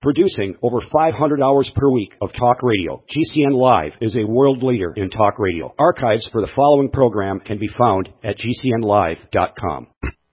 Producing over 500 hours per week of talk radio, GCN Live is a world leader in talk radio. Archives for the following program can be found at GCNlive.com.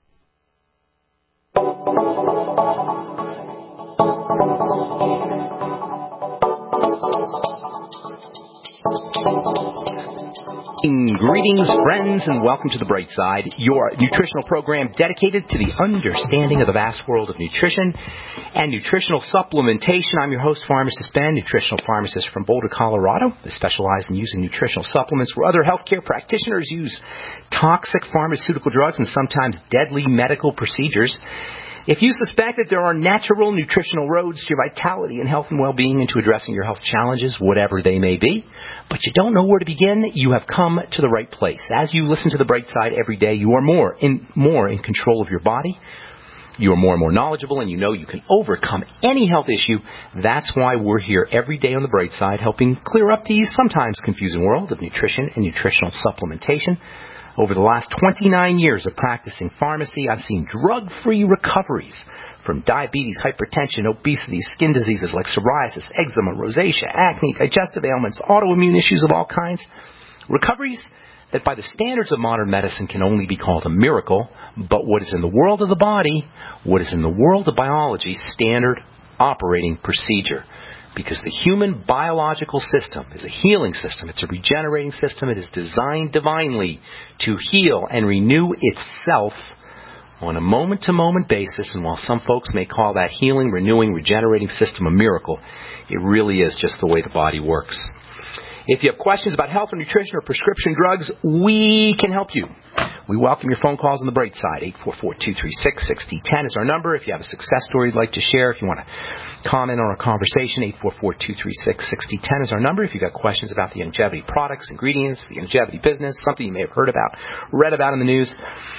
Greetings, friends, and welcome to The Bright Side, your nutritional program dedicated to the understanding of the vast world of nutrition and nutritional supplementation. I'm your host, Pharmacist Ben, nutritional pharmacist from Boulder, Colorado. I specialize in using nutritional supplements where other healthcare practitioners use toxic pharmaceutical drugs and sometimes deadly medical procedures. If you suspect that there are natural nutritional roads to your vitality and health and well-being and to addressing your health challenges, whatever they may be, but you don't know where to begin, you have come to the right place. As you listen to The Bright Side every day, you are more in control of your body. You are more and more knowledgeable, and you know you can overcome any health issue. That's why we're here every day on The Bright Side, helping clear up the sometimes confusing world of nutrition and nutritional supplementation. Over the last 29 years of practicing pharmacy, I've seen drug-free recoveries from diabetes, hypertension, obesity, skin diseases like psoriasis, eczema, rosacea, acne, digestive ailments, autoimmune issues of all kinds. Recoveries that by the standards of modern medicine can only be called a miracle, but what is in the world of the body, what is in the world of biology, standard operating procedure. Because the human biological system is a healing system. It's a regenerating system. It is designed divinely to heal and renew itself on a moment-to-moment basis. And while some folks may call that healing, renewing, regenerating system a miracle, it really is just the way the body works. If you have questions about health or nutrition or prescription drugs, we can help you. We welcome your phone calls on The Bright Side. 844-236-6010 is our number. If you have a success story you'd like to share, if you want to comment on our conversation, 844-236-6010 is our number. If you've got questions about the longevity products, ingredients, the longevity business, something you may have heard about, read about in the news,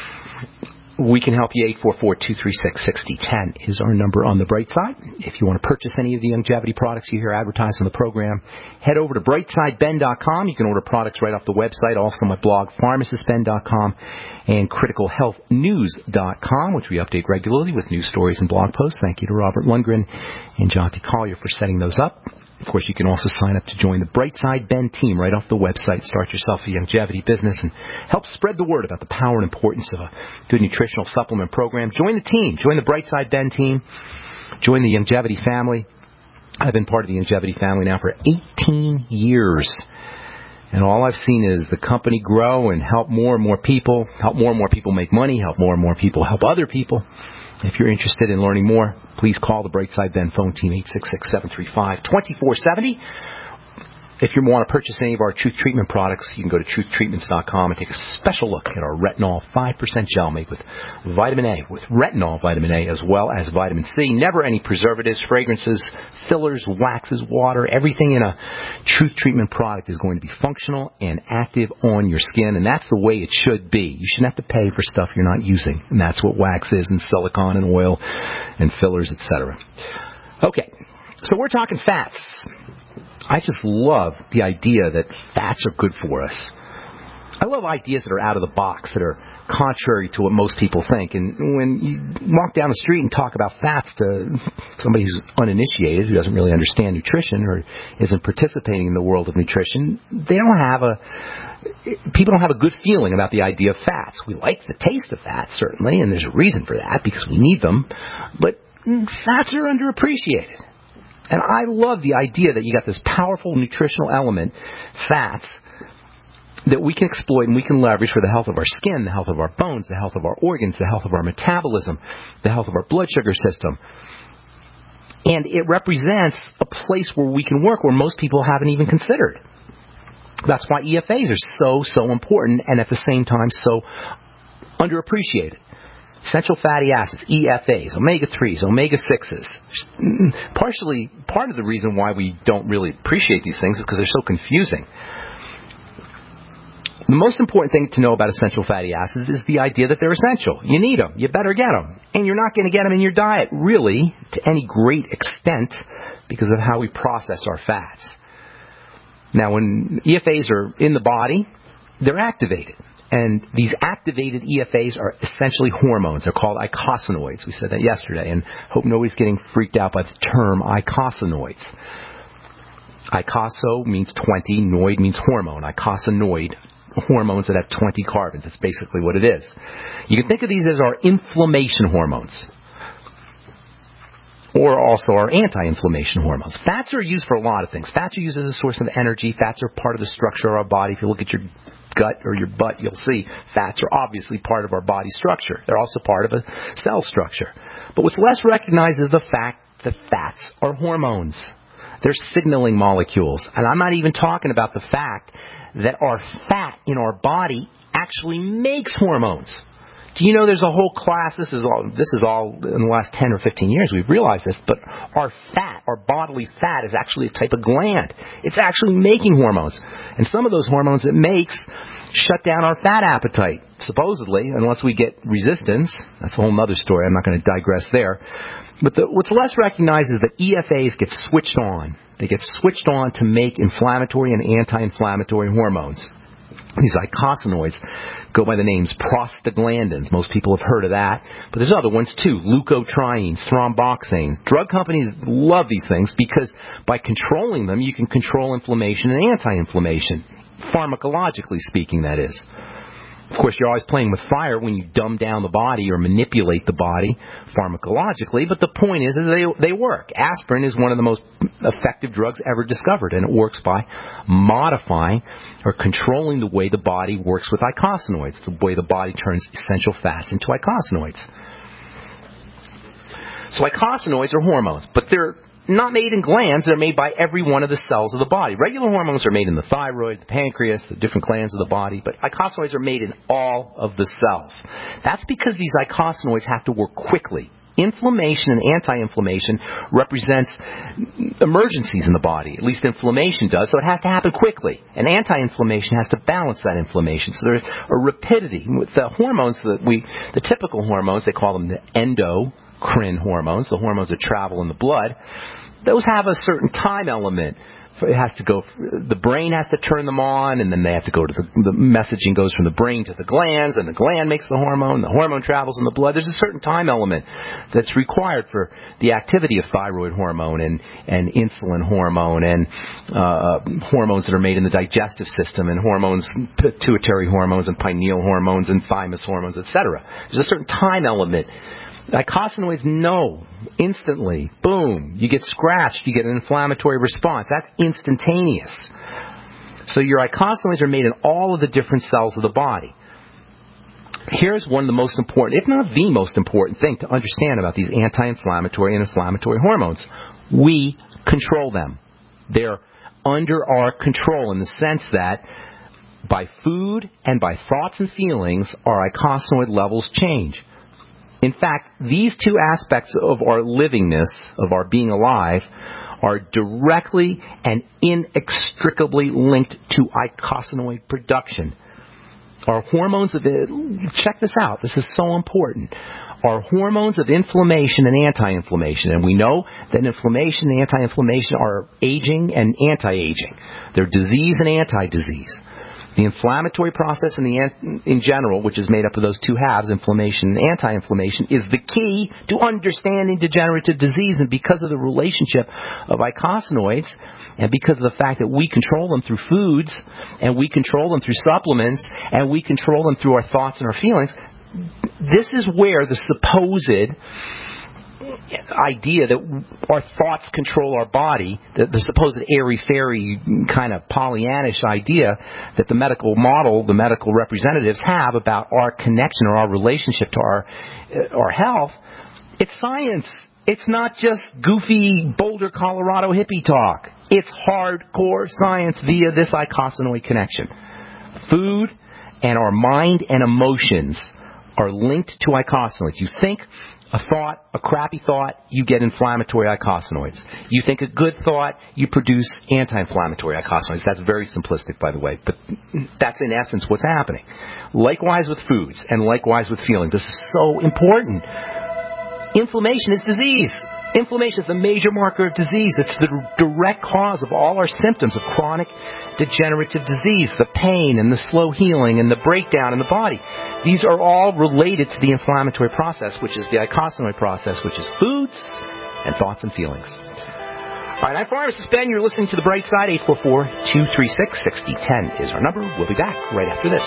we can help you. 844-236-6010 is our number on The Bright Side. If you want to purchase any of the longevity products you hear advertised on the program, head over to brightsideben.com. You can order products right off the website. Also my blog, pharmacistben.com, and criticalhealthnews.com, which we update regularly with news stories and blog posts. Thank you to Robert Lundgren and John T. Collier for setting those up. Of course, you can also sign up to join the Brightside Ben team right off the website. Start yourself a longevity business and help spread the word about the power and importance of a good nutritional supplement program. Join the team. Join the Brightside Ben team. Join the longevity family. I've been part of the longevity family now for 18 years. And all I've seen is the company grow and help more and more people make money, help more and more people help other people. If you're interested in learning more, please call the Brightside Ben phone team, 866-735-2470. If you want to purchase any of our Truth Treatment products, you can go to truthtreatments.com and take a special look at our retinol 5% gel made with vitamin A, with retinol vitamin A as well as vitamin C. Never any preservatives, fragrances, fillers, waxes, water. Everything in a Truth Treatment product is going to be functional and active on your skin, and that's the way it should be. You shouldn't have to pay for stuff you're not using, and that's what wax is, and silicone and oil and fillers, etc. Okay, so we're talking fats. I just love the idea that fats are good for us. I love ideas that are out of the box, that are contrary to what most people think. And when you walk down the street and talk about fats to somebody who's uninitiated, who doesn't really understand nutrition or isn't participating in the world of nutrition, people don't have a good feeling about the idea of fats. We like the taste of fats, certainly, and there's a reason for that because we need them. But fats are underappreciated. And I love the idea that you got this powerful nutritional element, fats, that we can exploit and we can leverage for the health of our skin, the health of our bones, the health of our organs, the health of our metabolism, the health of our blood sugar system. And it represents a place where we can work where most people haven't even considered. That's why EFAs are so important and at the same time so underappreciated. Essential fatty acids, EFAs, omega-3s, omega-6s. Part of the reason why we don't really appreciate these things is because they're so confusing. The most important thing to know about essential fatty acids is the idea that they're essential. You need them. You better get them. And you're not going to get them in your diet, really, to any great extent because of how we process our fats. Now, when EFAs are in the body, they're activated. And these activated EFAs are essentially hormones. They're called eicosanoids. We said that yesterday, and hope nobody's getting freaked out by the term eicosanoids. Eicoso means 20, noid means hormone. Eicosanoid, hormones that have 20 carbons. That's basically what it is. You can think of these as our inflammation hormones, or also our anti-inflammation hormones. Fats are used for a lot of things. Fats are used as a source of energy. Fats are part of the structure of our body. If you look at your gut or your butt, you'll see fats are obviously part of our body structure. They're also part of a cell structure. But what's less recognized is the fact that fats are hormones. They're signaling molecules. And I'm not even talking about the fact that our fat in our body actually makes hormones. Do you know there's a whole class, this is all in the last 10 or 15 years we've realized this, but our fat, our bodily fat, is actually a type of gland. It's actually making hormones. And some of those hormones it makes shut down our fat appetite, supposedly, unless we get resistance. That's a whole other story. I'm not going to digress there. But what's less recognized is that EFAs get switched on. They get switched on to make inflammatory and anti-inflammatory hormones. These eicosanoids go by the names prostaglandins. Most people have heard of that. But there's other ones too. Leukotrienes, thromboxanes. Drug companies love these things because by controlling them, you can control inflammation and anti-inflammation. Pharmacologically speaking, that is. Of course, you're always playing with fire when you dumb down the body or manipulate the body pharmacologically, but the point is they work. Aspirin is one of the most effective drugs ever discovered, and it works by modifying or controlling the way the body works with eicosanoids, the way the body turns essential fats into eicosanoids. So eicosanoids are hormones, but they're not made in glands. They're made by every one of the cells of the body. Regular hormones are made in the thyroid, the pancreas, the different glands of the body, but eicosanoids are made in all of the cells. That's because these eicosanoids have to work quickly. Inflammation and anti-inflammation represents emergencies in the body. At least inflammation does, so it has to happen quickly. And anti-inflammation has to balance that inflammation. So there's a rapidity. With the hormones the typical hormones, they call them the endocrine hormones, the hormones that travel in the blood, those have a certain time element. It has to go, the brain has to turn them on, and then they have to go to the messaging goes from the brain to the glands, and the gland makes the hormone travels in the blood. There's a certain time element that's required for the activity of thyroid hormone and insulin hormone and hormones that are made in the digestive system, and hormones, pituitary hormones and pineal hormones and thymus hormones, etc. There's a certain time element. Eicosanoids know instantly, boom, you get scratched, you get an inflammatory response. That's instantaneous. So your eicosanoids are made in all of the different cells of the body. Here's one of the most important, if not the most important thing to understand about these anti-inflammatory and inflammatory hormones. We control them. They're under our control in the sense that by food and by thoughts and feelings, our eicosanoid levels change. In fact, these two aspects of our livingness, of our being alive, are directly and inextricably linked to eicosanoid production. Our hormones of check this out. This is so important. Our hormones of inflammation and anti-inflammation, and we know that inflammation and anti-inflammation are aging and anti-aging. They're disease and anti-disease. The inflammatory process in general, which is made up of those two halves, inflammation and anti-inflammation, is the key to understanding degenerative disease. And because of the relationship of eicosanoids, and because of the fact that we control them through foods, and we control them through supplements, and we control them through our thoughts and our feelings, this is where the supposed idea that our thoughts control our body, the supposed airy-fairy kind of Pollyannish idea that the medical model, the medical representatives have about our connection or our relationship to our health, it's science. It's not just goofy Boulder, Colorado hippie talk. It's hardcore science via this eicosanoid connection. Food and our mind and emotions are linked to eicosanoids. You think a thought, a crappy thought, you get inflammatory eicosanoids. You think a good thought, you produce anti-inflammatory eicosanoids. That's very simplistic, by the way, but that's in essence what's happening. Likewise with foods, and likewise with feelings. This is so important. Inflammation is disease. Inflammation is the major marker of disease. It's the direct cause of all our symptoms of chronic degenerative disease, the pain and the slow healing and the breakdown in the body. These are all related to the inflammatory process, which is the eicosanoid process, which is foods and thoughts and feelings. All right, I'm Pharmacist Ben. You're listening to The Bright Side. 844-236-6010 is our number. We'll be back right after this.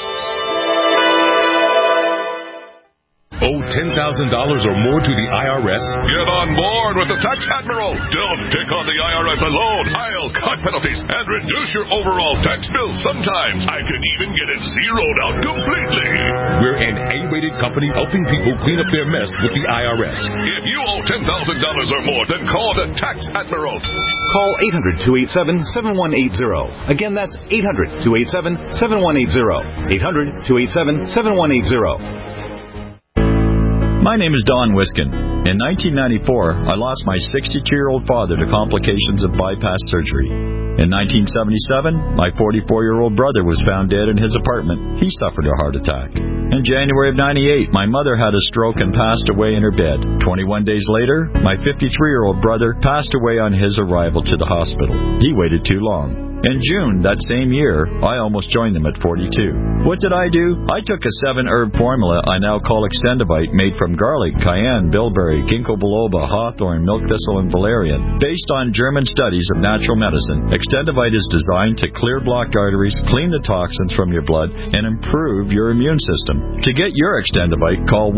Owe $10,000 or more to the IRS? Get on board with the Tax Admiral. Don't pick on the IRS alone. I'll cut penalties and reduce your overall tax bill. Sometimes I can even get it zeroed out completely. We're an A-rated company helping people clean up their mess with the IRS. If you owe $10,000 or more, then call the Tax Admiral. Call 800-287-7180. Again, that's 800-287-7180. 800-287-7180. My name is Don Wiskin. In 1994, I lost my 62-year-old father to complications of bypass surgery. In 1977, my 44-year-old brother was found dead in his apartment. He suffered a heart attack. In January of 98, my mother had a stroke and passed away in her bed. 21 days later, my 53-year-old brother passed away on his arrival to the hospital. He waited too long. In June that same year, I almost joined them at 42. What did I do? I took a 7-herb formula I now call Extendivite, made from garlic, cayenne, bilberry, ginkgo biloba, hawthorn, milk thistle, and valerian. Based on German studies of natural medicine, Extendivite is designed to clear blocked arteries, clean the toxins from your blood, and improve your immune system. To get your Extendivite, call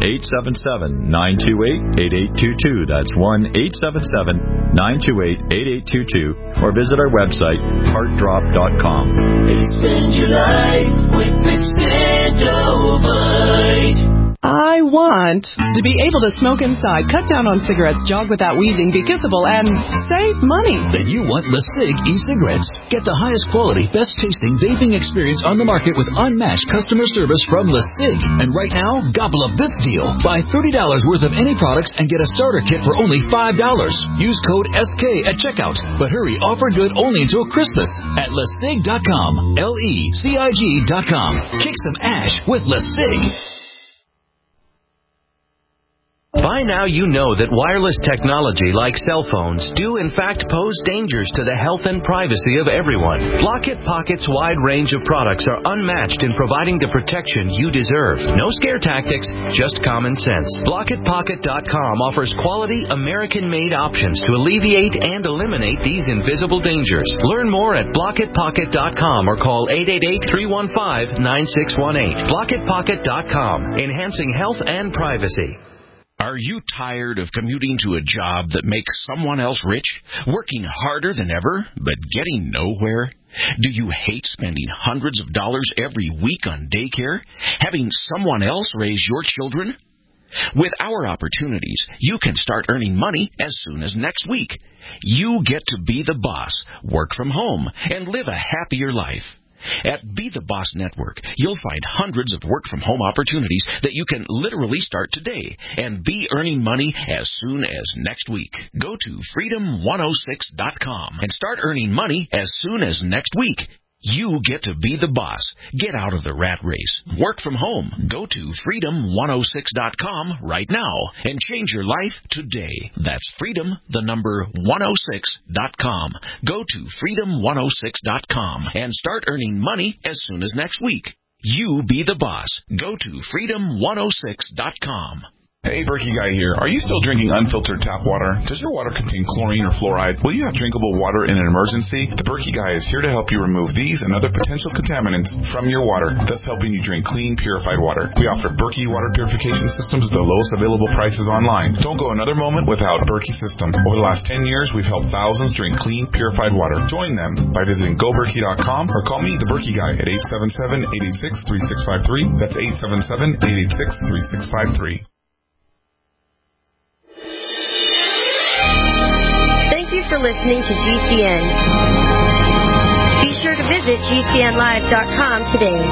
1-877-928-8822. That's 1-877-928-8822. Or visit our website, heartdrop.com. Expand your life with Extendivite. I want to be able to smoke inside, cut down on cigarettes, jog without wheezing, be kissable, and save money. Then you want LeSig e-cigarettes. Get the highest quality, best tasting vaping experience on the market with unmatched customer service from LeSig. And right now, gobble up this deal. Buy $30 worth of any products and get a starter kit for only $5. Use code SK at checkout. But hurry, offer good only until Christmas at LeSig.com. LeCig.com. Kick some ash with LeSig. By now you know that wireless technology like cell phones do in fact pose dangers to the health and privacy of everyone. Blockit Pocket's wide range of products are unmatched in providing the protection you deserve. No scare tactics, just common sense. BlockitPocket.com offers quality American-made options to alleviate and eliminate these invisible dangers. Learn more at BlockitPocket.com or call 888-315-9618. BlockitPocket.com, enhancing health and privacy. Are you tired of commuting to a job that makes someone else rich, working harder than ever, but getting nowhere? Do you hate spending hundreds of dollars every week on daycare, having someone else raise your children? With our opportunities, you can start earning money as soon as next week. You get to be the boss, work from home, and live a happier life. At Be the Boss Network, you'll find hundreds of work-from-home opportunities that you can literally start today and be earning money as soon as next week. Go to freedom106.com and start earning money as soon as next week. You get to be the boss. Get out of the rat race. Work from home. Go to freedom106.com right now and change your life today. That's freedom106.com. Go to freedom106.com and start earning money as soon as next week. You be the boss. Go to freedom106.com. Hey, Berkey Guy here. Are you still drinking unfiltered tap water? Does your water contain chlorine or fluoride? Will you have drinkable water in an emergency? The Berkey Guy is here to help you remove these and other potential contaminants from your water, thus helping you drink clean, purified water. We offer Berkey water purification systems at the lowest available prices online. Don't go another moment without Berkey system. Over the last 10 years, we've helped thousands drink clean, purified water. Join them by visiting GoBerkey.com or call me, the Berkey Guy, at 877-886-3653. That's 877-886-3653. Thank you for listening to GCN. Be sure to visit GCNlive.com today.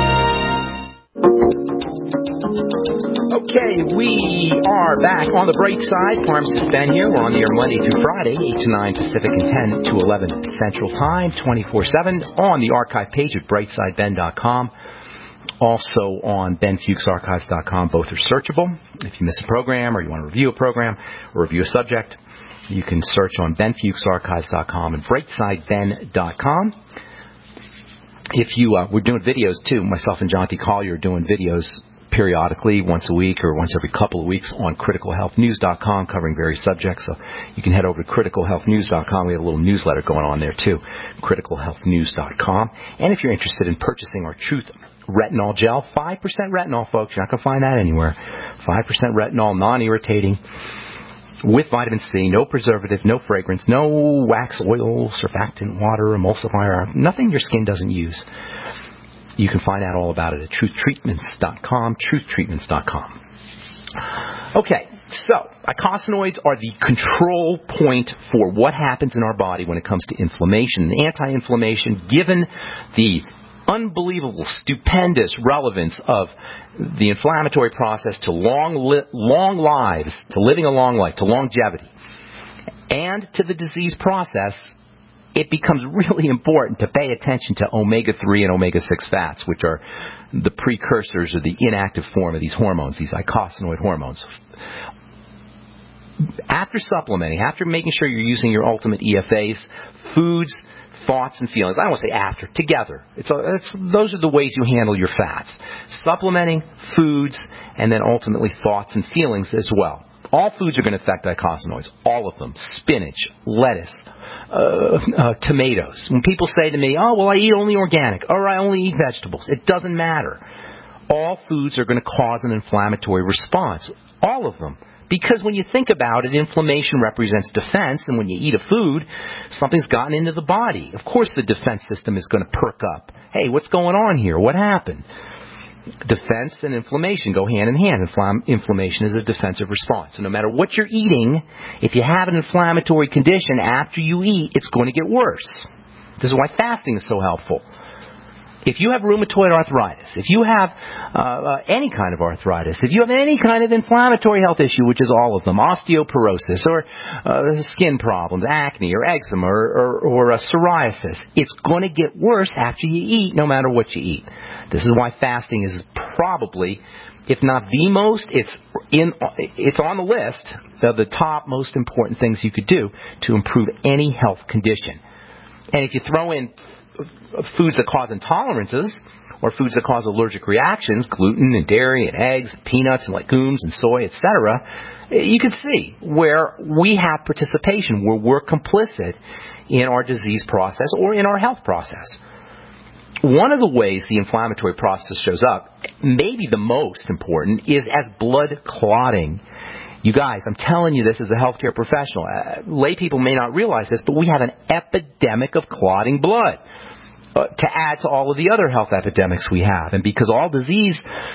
Okay, we are back on the bright side. Pharmacist Ben here. We're on the air Monday through Friday, 8 to 9 Pacific and 10 to 11 Central Time, 24/7 on the archive page at brightsideben.com. Also on benfuchsarchives.com. Both are searchable. If you miss a program or you want to review a program or review a subject, You can search on BenFuchsArchives.com and BrightSideBen.com. If you, we're doing videos too. Myself and John T. Collier are doing videos periodically, once a week or once every couple of weeks on CriticalHealthNews.com, covering various subjects. So you can head over to CriticalHealthNews.com. We have a little newsletter going on there too, CriticalHealthNews.com. And if you're interested in purchasing our Truth Retinol Gel, 5% retinol, folks. You're not going to find that anywhere. 5% retinol, non-irritating, with vitamin C, no preservative, no fragrance, no wax, oil, surfactant, water, emulsifier, nothing your skin doesn't use. You can find out all about it at truthtreatments.com, truthtreatments.com. Okay, so eicosanoids are the control point for what happens in our body when it comes to inflammation and anti-inflammation, given the unbelievable, stupendous relevance of the inflammatory process to long lives, to living a long life, to longevity, and to the disease process. It becomes really important to pay attention to omega-3 and omega-6 fats, which are the precursors or the inactive form of these hormones, these eicosanoid hormones. After supplementing, after making sure you're using your ultimate EFAs, foods, thoughts, and feelings, I don't want to say after, together. Those are the ways you handle your fats. Supplementing, foods, and then ultimately thoughts and feelings as well. All foods are going to affect eicosanoids, all of them. Spinach, lettuce, tomatoes. When people say to me, oh, well, I eat only organic, or I only eat vegetables, it doesn't matter. All foods are going to cause an inflammatory response, all of them. Because when you think about it, inflammation represents defense, and when you eat a food, something's gotten into the body. Of course the defense system is going to perk up. Hey, what's going on here? What happened? Defense and inflammation go hand in hand. Inflammation is a defensive response. So no matter what you're eating, if you have an inflammatory condition after you eat, it's going to get worse. This is why fasting is so helpful. If you have rheumatoid arthritis, if you have any kind of arthritis, if you have any kind of inflammatory health issue, which is all of them, osteoporosis or skin problems, acne or eczema or psoriasis, it's going to get worse after you eat, no matter what you eat. This is why fasting is probably, if not the most, it's on the list of the top most important things you could do to improve any health condition. And if you throw in foods that cause intolerances or foods that cause allergic reactions, gluten and dairy and eggs, peanuts and legumes and soy, etc., you can see where we have participation, where we're complicit in our disease process or in our health process. One of the ways the inflammatory process shows up, maybe the most important, is as blood clotting. You guys, I'm telling you this as a healthcare professional. Lay people may not realize this, but we have an epidemic of clotting blood. To add to all of the other health epidemics we have. And because all disease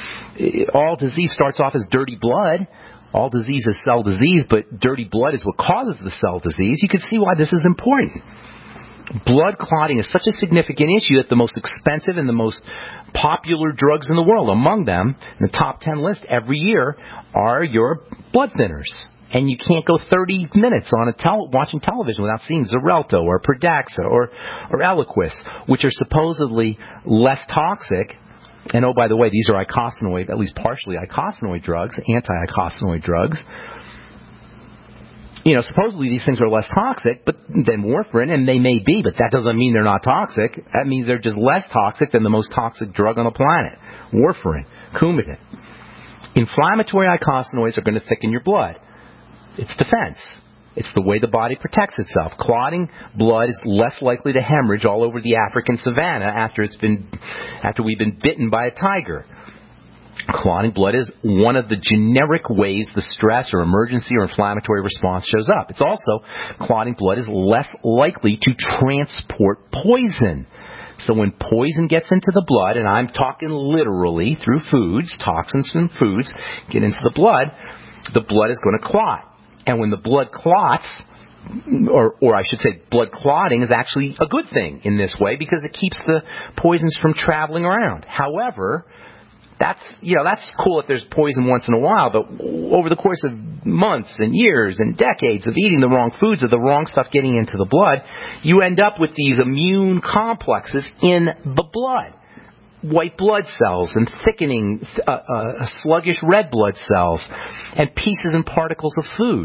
starts off as dirty blood, all disease is cell disease, but dirty blood is what causes the cell disease, you can see why this is important. Blood clotting is such a significant issue that the most expensive and the most popular drugs in the world, among them, in the top 10 list every year, are your blood thinners. And you can't go 30 minutes on watching television without seeing Xarelto or Pradaxa or Eliquis, which are supposedly less toxic. And oh, by the way, these are eicosanoid, at least partially eicosanoid drugs, anti-eicosanoid drugs. You know, supposedly these things are less toxic than warfarin, and they may be, but that doesn't mean they're not toxic. That means they're just less toxic than the most toxic drug on the planet, warfarin, Coumadin. Inflammatory eicosanoids are going to thicken your blood. It's defense. It's the way the body protects itself. Clotting blood is less likely to hemorrhage all over the African savanna after we've been bitten by a tiger. Clotting blood is one of the generic ways the stress or emergency or inflammatory response shows up. It's also, clotting blood is less likely to transport poison. So when poison gets into the blood, and I'm talking literally through foods, toxins from foods get into the blood is going to clot. And when the blood clots, or I should say blood clotting is actually a good thing in this way because it keeps the poisons from traveling around. However, that's cool if there's poison once in a while, but over the course of months and years and decades of eating the wrong foods or the wrong stuff getting into the blood, you end up with these immune complexes in the blood. White blood cells and thickening, sluggish red blood cells and pieces and particles of food.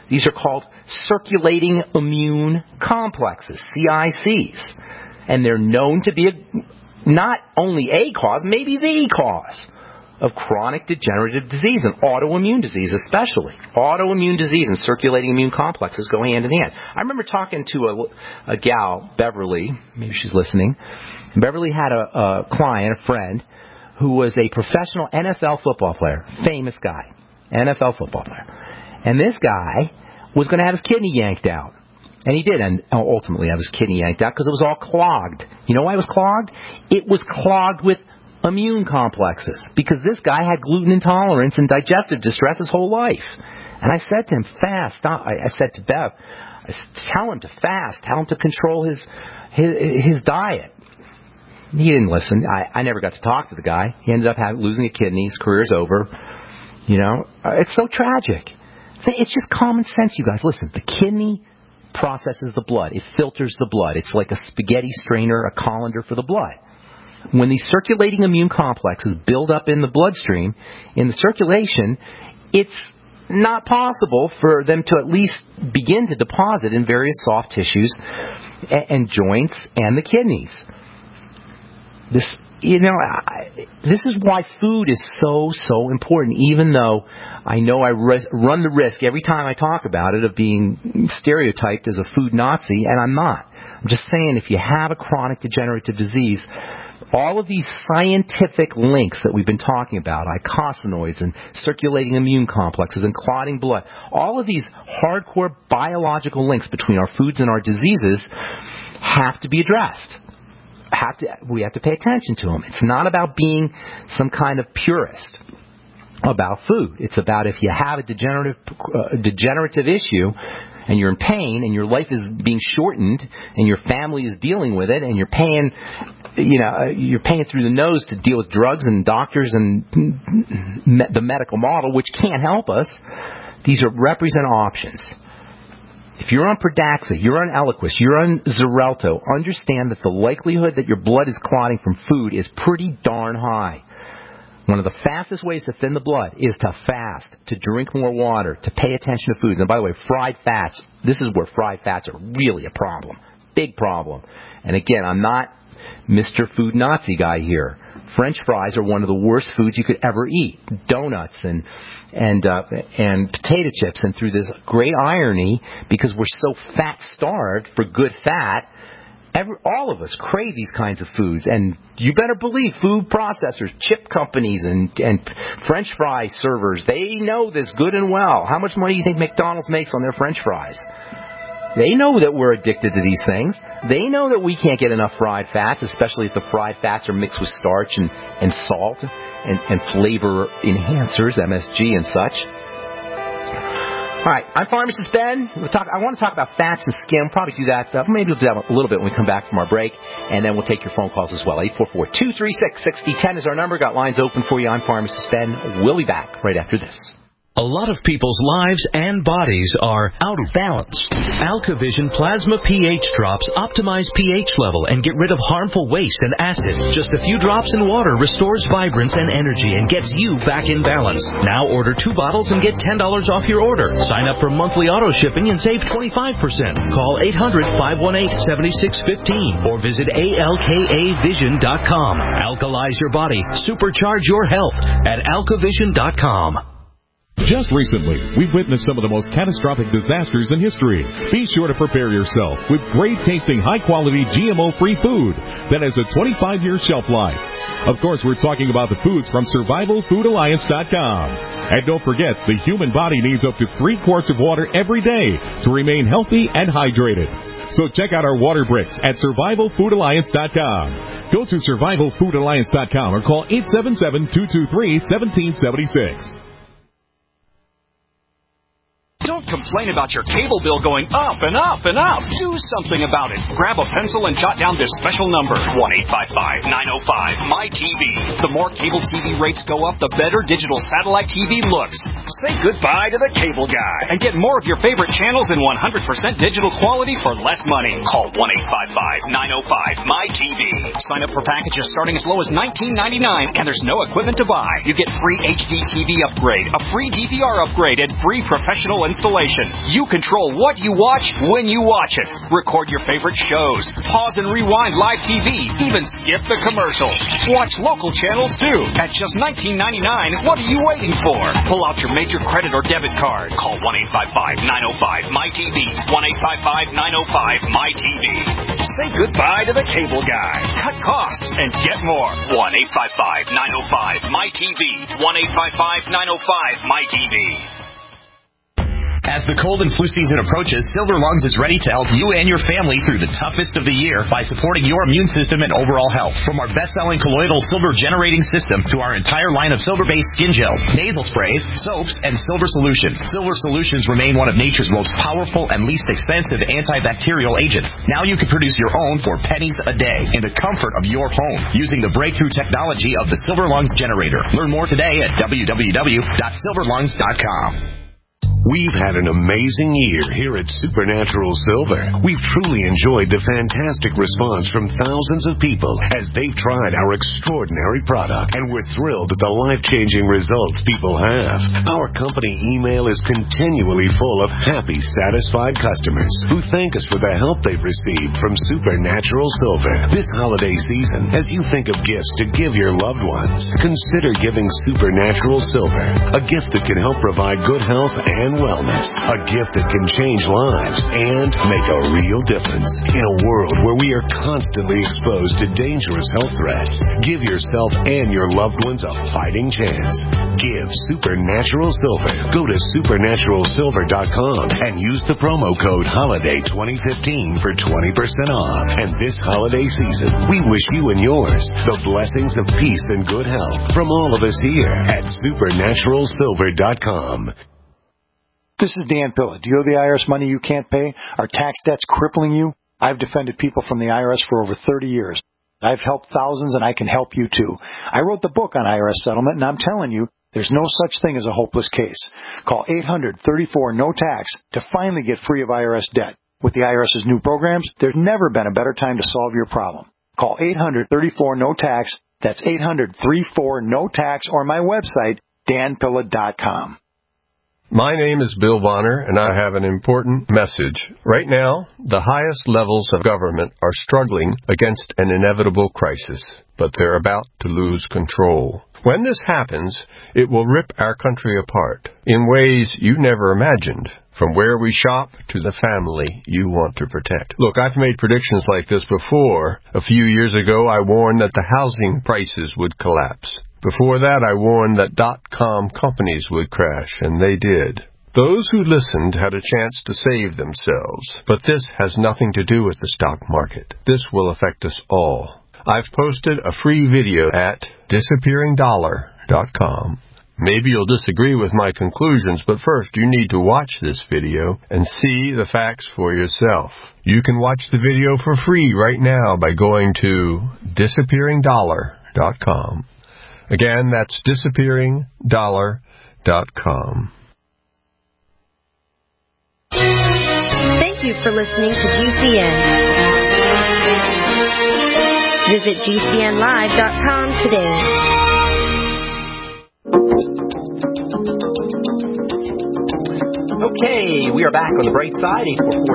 These are called circulating immune complexes, CICs. And they're known to be not only a cause, maybe the cause of chronic degenerative disease and autoimmune disease especially. Autoimmune disease and circulating immune complexes go hand in hand. I remember talking to a gal, Beverly, maybe she's listening. Beverly had a client, a friend, who was a professional NFL football player, famous guy, NFL football player. And this guy was going to have his kidney yanked out. And he did ultimately have his kidney yanked out because it was all clogged. You know why it was clogged? It was clogged with immune complexes because this guy had gluten intolerance and digestive distress his whole life. And I said to him, fast. I said to Bev, tell him to fast. Tell him to control his diet. He didn't listen. I never got to talk to the guy. He ended up losing a kidney. His career's over. You know, it's so tragic. It's just common sense, you guys. Listen, the kidney processes the blood. It filters the blood. It's like a spaghetti strainer, a colander for the blood. When these circulating immune complexes build up in the bloodstream, in the circulation, it's not possible for them to at least begin to deposit in various soft tissues and joints and the kidneys. This is why food is so important, even though I know I run the risk every time I talk about it of being stereotyped as a food Nazi, and I'm not. I'm just saying if you have a chronic degenerative disease, all of these scientific links that we've been talking about, eicosanoids and circulating immune complexes and clotting blood, all of these hardcore biological links between our foods and our diseases have to be addressed. We have to pay attention to them. It's not about being some kind of purist about food. It's about if you have a degenerative issue and you're in pain and your life is being shortened and your family is dealing with it and you're paying through the nose to deal with drugs and doctors and the medical model, which can't help us, these represent options. If you're on Pradaxa, you're on Eliquis, you're on Xarelto, understand that the likelihood that your blood is clotting from food is pretty darn high. One of the fastest ways to thin the blood is to fast, to drink more water, to pay attention to foods. And by the way, fried fats, this is where fried fats are really a problem. Big problem. And again, I'm not Mr. Food Nazi guy here. French fries are one of the worst foods you could ever eat. Donuts and potato chips. And through this great irony, because we're so fat-starved for good fat, all of us crave these kinds of foods. And you better believe food processors, chip companies, and French fry servers, they know this good and well. How much money do you think McDonald's makes on their French fries? They know that we're addicted to these things. They know that we can't get enough fried fats, especially if the fried fats are mixed with starch and salt and flavor enhancers, MSG and such. All right, I'm Pharmacist Ben. I want to talk about fats and skin. We'll probably do that. Maybe we'll do that a little bit when we come back from our break, and then we'll take your phone calls as well. 844-236-6010 is our number. Got lines open for you. I'm Pharmacist Ben. We'll be back right after this. A lot of people's lives and bodies are out of balance. AlkaVision Plasma pH drops optimize pH level and get rid of harmful waste and acids. Just a few drops in water restores vibrance and energy and gets you back in balance. Now order 2 bottles and get $10 off your order. Sign up for monthly auto shipping and save 25%. Call 800-518-7615 or visit alkavision.com. Alkalize your body. Supercharge your health at alkavision.com. Just recently, we've witnessed some of the most catastrophic disasters in history. Be sure to prepare yourself with great-tasting, high-quality, GMO-free food that has a 25-year shelf life. Of course, we're talking about the foods from SurvivalFoodAlliance.com. And don't forget, the human body needs up to 3 quarts of water every day to remain healthy and hydrated. So check out our water bricks at SurvivalFoodAlliance.com. Go to SurvivalFoodAlliance.com or call 877-223-1776. Don't complain about your cable bill going up and up and up. Do something about it. Grab a pencil and jot down this special number, 1-855-905-MY-TV. The more cable TV rates go up, the better digital satellite TV looks. Say goodbye to the cable guy and get more of your favorite channels in 100% digital quality for less money. Call 1-855-905-MY-TV. Sign up for packages starting as low as $19.99, and there's no equipment to buy. You get free HD TV upgrade, a free DVR upgrade, and free professional installation. installation. You control what you watch when you watch it. Record your favorite shows. Pause and rewind live TV. Even skip the commercials. Watch local channels too. At just $19.99, what are you waiting for? Pull out your major credit or debit card. Call 1-855-905-MyTV. 1-855-905-MyTV. Say goodbye to the cable guy. Cut costs and get more. 1-855-905-MyTV. 1-855-905-MyTV. As the cold and flu season approaches, Silver Lungs is ready to help you and your family through the toughest of the year by supporting your immune system and overall health. From our best-selling colloidal silver generating system to our entire line of silver-based skin gels, nasal sprays, soaps, and silver solutions. Silver solutions remain one of nature's most powerful and least expensive antibacterial agents. Now you can produce your own for pennies a day in the comfort of your home using the breakthrough technology of the Silver Lungs generator. Learn more today at www.silverlungs.com. We've had an amazing year here at Supernatural Silver. We've truly enjoyed the fantastic response from thousands of people as they've tried our extraordinary product, and we're thrilled at the life-changing results people have. Our company email is continually full of happy, satisfied customers who thank us for the help they've received from Supernatural Silver. This holiday season, as you think of gifts to give your loved ones, consider giving Supernatural Silver, a gift that can help provide good health and wellness, a gift that can change lives and make a real difference in a world where we are constantly exposed to dangerous health threats. Give yourself and your loved ones a fighting chance. Give Supernatural Silver. Go to supernaturalsilver.com and use the promo code HOLIDAY2015 for 20% off. And this holiday season, we wish you and yours the blessings of peace and good health from all of us here at supernaturalsilver.com. This is Dan Pilla. Do you owe the IRS money you can't pay? Are tax debts crippling you? I've defended people from the IRS for over 30 years. I've helped thousands, and I can help you too. I wrote the book on IRS settlement, and I'm telling you, there's no such thing as a hopeless case. Call 800-34-NO-TAX to finally get free of IRS debt. With the IRS's new programs, there's never been a better time to solve your problem. Call 800-34-NO-TAX. That's 800-34-NO-TAX, or my website, danpilla.com. My name is Bill Bonner, and I have an important message. Right now, the highest levels of government are struggling against an inevitable crisis, but they're about to lose control. When this happens, it will rip our country apart in ways you never imagined, from where we shop to the family you want to protect. Look, I've made predictions like this before. A few years ago, I warned that the housing prices would collapse. Before that, I warned that .com companies would crash, and they did. Those who listened had a chance to save themselves, but this has nothing to do with the stock market. This will affect us all. I've posted a free video at disappearingdollar.com. Maybe you'll disagree with my conclusions, but first you need to watch this video and see the facts for yourself. You can watch the video for free right now by going to disappearingdollar.com. Again, that's disappearingdollar.com. Thank you for listening to GCN. Visit GCNlive.com today. Okay, we are back on the bright side.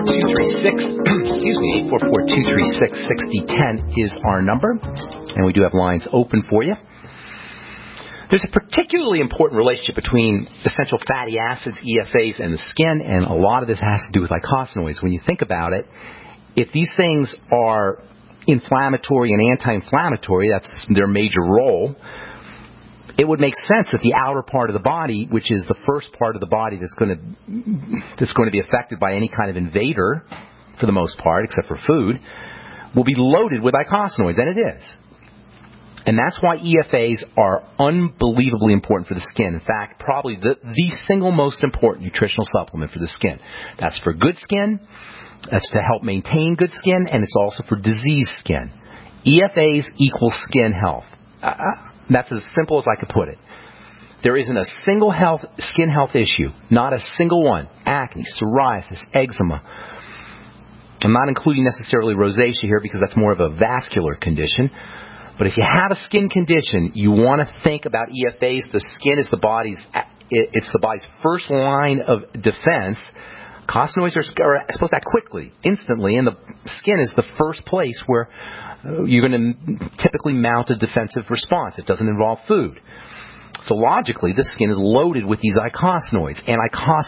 844-236, 844-236-6010 is our number, and we do have lines open for you. There's a particularly important relationship between essential fatty acids, EFAs, and the skin, and a lot of this has to do with eicosanoids. When you think about it, if these things are inflammatory and anti-inflammatory, that's their major role, it would make sense that the outer part of the body, which is the first part of the body that's going to be affected by any kind of invader, for the most part, except for food, will be loaded with eicosanoids, and it is. And that's why EFAs are unbelievably important for the skin. In fact, probably the single most important nutritional supplement for the skin. That's for good skin, that's to help maintain good skin, and it's also for diseased skin. EFAs equals skin health. That's as simple as I could put it. There isn't a single skin health issue, not a single one. Acne, psoriasis, eczema. I'm not including necessarily rosacea here because that's more of a vascular condition. But if you have a skin condition, you want to think about EFAs. The skin is the body's it's the body's first line of defense. Eicosanoids are supposed to act quickly, instantly, and the skin is the first place where you're going to typically mount a defensive response. It doesn't involve food. So logically, the skin is loaded with these eicosanoids and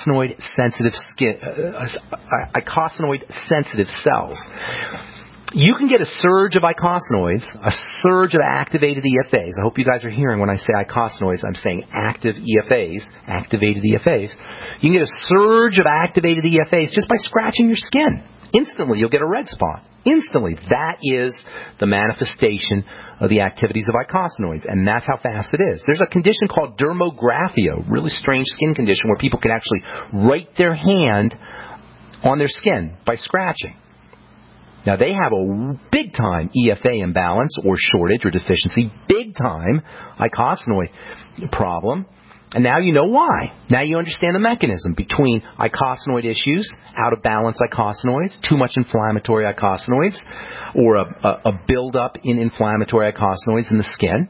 eicosanoid-sensitive cells. You can get a surge of eicosanoids, a surge of activated EFAs. I hope you guys are hearing when I say eicosanoids, I'm saying active EFAs, activated EFAs. You can get a surge of activated EFAs just by scratching your skin. Instantly, you'll get a red spot. Instantly. That is the manifestation of the activities of eicosanoids, and that's how fast it is. There's a condition called dermographia, a really strange skin condition where people can actually write their hand on their skin by scratching. Now, they have a big-time EFA imbalance or shortage or deficiency, big-time eicosanoid problem. And now you know why. Now you understand the mechanism between eicosanoid issues, out-of-balance eicosanoids, too much inflammatory eicosanoids, or a build-up in inflammatory eicosanoids in the skin,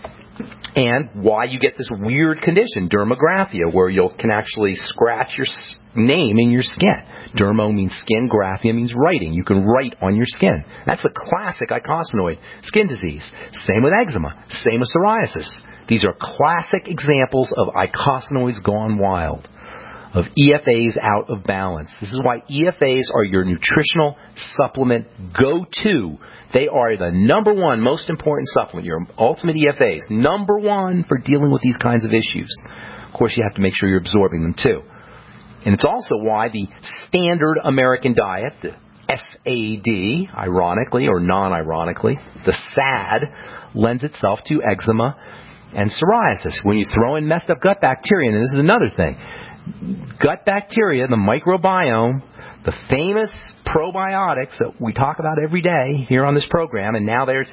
and why you get this weird condition, dermographia, where you can actually scratch your name in your skin. Dermo means skin, graphia means writing. You can write on your skin. That's a classic eicosanoid skin disease. Same with eczema. Same with psoriasis. These are classic examples of eicosanoids gone wild, of EFAs out of balance. This is why EFAs are your nutritional supplement go-to. They are the number one most important supplement, your ultimate EFAs, number one for dealing with these kinds of issues. Of course, you have to make sure you're absorbing them too. And it's also why the standard American diet, the SAD, ironically or non-ironically, the SAD, lends itself to eczema and psoriasis. When you throw in messed up gut bacteria, and this is another thing, gut bacteria, the microbiome, the famous probiotics that we talk about every day here on this program, and now you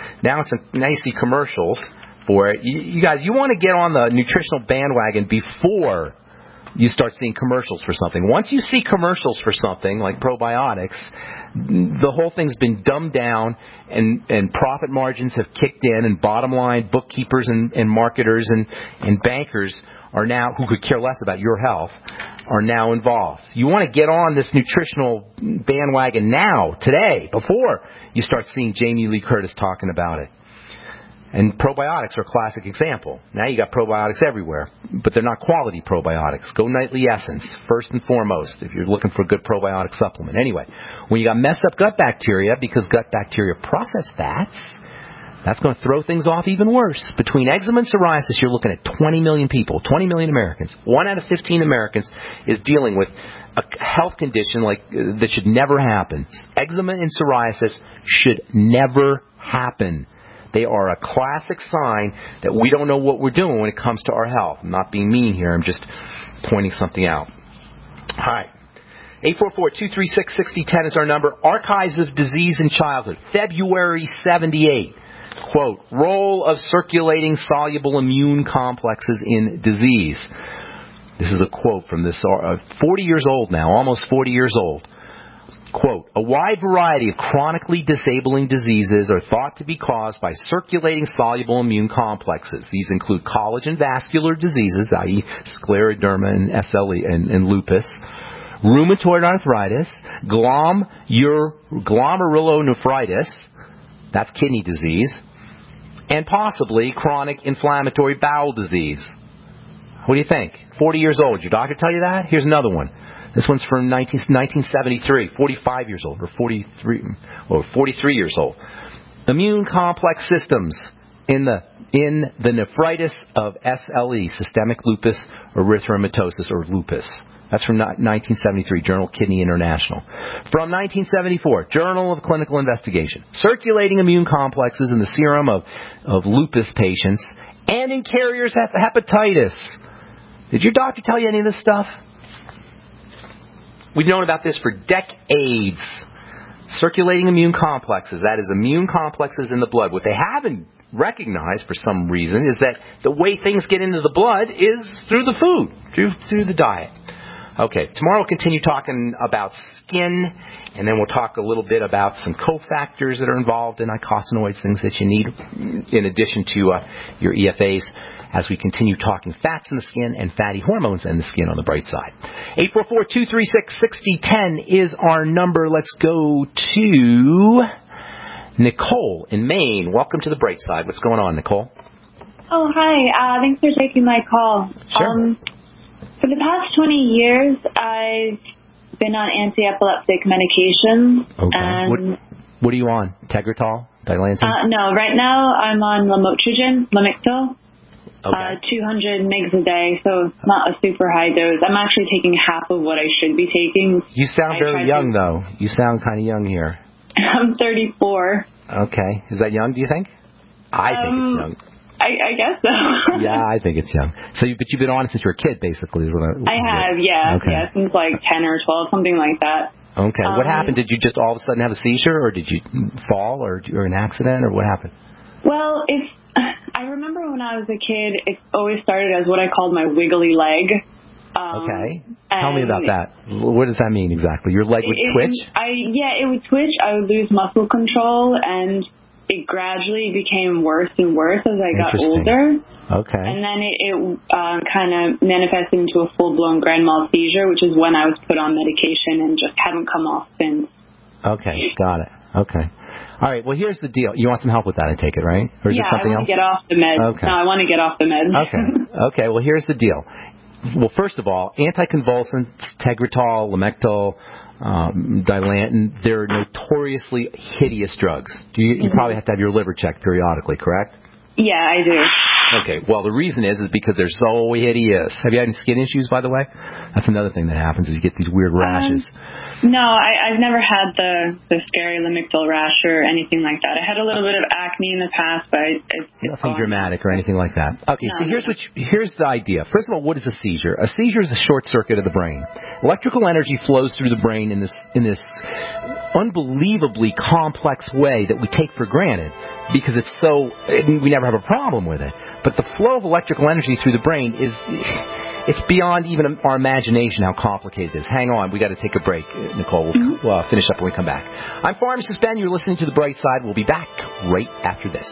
see commercials for it. You guys, you want to get on the nutritional bandwagon before you start seeing commercials for something. Once you see commercials for something like probiotics, the whole thing's been dumbed down, and profit margins have kicked in, and bottom line bookkeepers and marketers and bankers are now, who could care less about your health, are now involved. You want to get on this nutritional bandwagon now, today, before you start seeing Jamie Lee Curtis talking about it. And probiotics are a classic example. Now you got probiotics everywhere, but they're not quality probiotics. Go Nightly Essence, first and foremost, if you're looking for a good probiotic supplement. Anyway, when you got messed up gut bacteria, because gut bacteria process fats, that's going to throw things off even worse. Between eczema and psoriasis, you're looking at 20 million people, 20 million Americans. 1 out of 15 Americans is dealing with a health condition that should never happen. Eczema and psoriasis should never happen. They are a classic sign that we don't know what we're doing when it comes to our health. I'm not being mean here. I'm just pointing something out. All right. 844-236-6010 is our number. Archives of Disease in Childhood, February 78. Quote, role of circulating soluble immune complexes in disease. This is a quote from this, 40 years old now, almost 40 years old. Quote, a wide variety of chronically disabling diseases are thought to be caused by circulating soluble immune complexes. These include collagen vascular diseases, i.e. scleroderma and SLE and lupus, rheumatoid arthritis, glomerulonephritis, that's kidney disease, and possibly chronic inflammatory bowel disease. What do you think? 40 years old. Your doctor tell you that? Here's another one. This one's from 1973, 45 years old, or 43 years old. Immune complex systems in the nephritis of SLE, systemic lupus erythematosus, or lupus. That's from 1973, Journal Kidney International. From 1974, Journal of Clinical Investigation. Circulating immune complexes in the serum of lupus patients and in carriers of hepatitis. Did your doctor tell you any of this stuff? We've known about this for decades. Circulating immune complexes, that is immune complexes in the blood. What they haven't recognized for some reason is that the way things get into the blood is through the food, through the diet. Okay, tomorrow we'll continue talking about skin, and then we'll talk a little bit about some cofactors that are involved in icosanoids, things that you need in addition to your EFAs, as we continue talking fats in the skin and fatty hormones in the skin on the bright side. 844-236-6010 is our number. Let's go to Nicole in Maine. Welcome to the bright side. What's going on, Nicole? Oh, hi. Thanks for taking my call. Sure. For the past 20 years, I've been on anti-epileptic medication. Okay. And what are you on? Tegretol? Dilantin? No, right now I'm on Lamotrigine, Lamictal. Okay. 200 mg a day, so not a super high dose. I'm actually taking half of what I should be taking. You sound very young, though. You sound kind of young here. I'm 34. Okay. Is that young, do you think? I think it's young. I guess so. Yeah, I think it's young. But you've been on it since you were a kid, basically. Is what I have, yeah. Okay. Yeah, since like 10 or 12, something like that. Okay. What happened? Did you just all of a sudden have a seizure, or did you fall, or an accident, or what happened? Well, I remember when I was a kid, it always started as what I called my wiggly leg. Okay. Tell me about that. What does that mean exactly? Your leg would twitch? It would twitch. I would lose muscle control, and it gradually became worse and worse as I got older. Okay. And then it kind of manifested into a full-blown grand mal seizure, which is when I was put on medication and just haven't come off since. Okay, got it. Okay. All right, well, here's the deal. You want some help with that, I take it, right? Or is it something else? I want to get off the meds. Okay. No, I want to get off the meds. Okay, well, here's the deal. Well, first of all, anticonvulsants, Tegretol, Lamictal, Dilantin, they're notoriously hideous drugs. You probably have to have your liver checked periodically, correct? Yeah, I do. Okay, well, the reason is because they're so hideous. Have you had any skin issues, by the way? That's another thing that happens is you get these weird rashes. No, I've never had the scary Lamictal rash or anything like that. I had a little bit of acne in the past, but it's nothing dramatic or anything like that. Okay, so here's the idea. First of all, what is a seizure? A seizure is a short circuit of the brain. Electrical energy flows through the brain in this unbelievably complex way that we take for granted because we never have a problem with it. But the flow of electrical energy through the brain it's beyond even our imagination how complicated it is. Hang on, we got to take a break, Nicole. We'll finish up when we come back. I'm Pharmacist Ben. You're listening to The Bright Side. We'll be back right after this.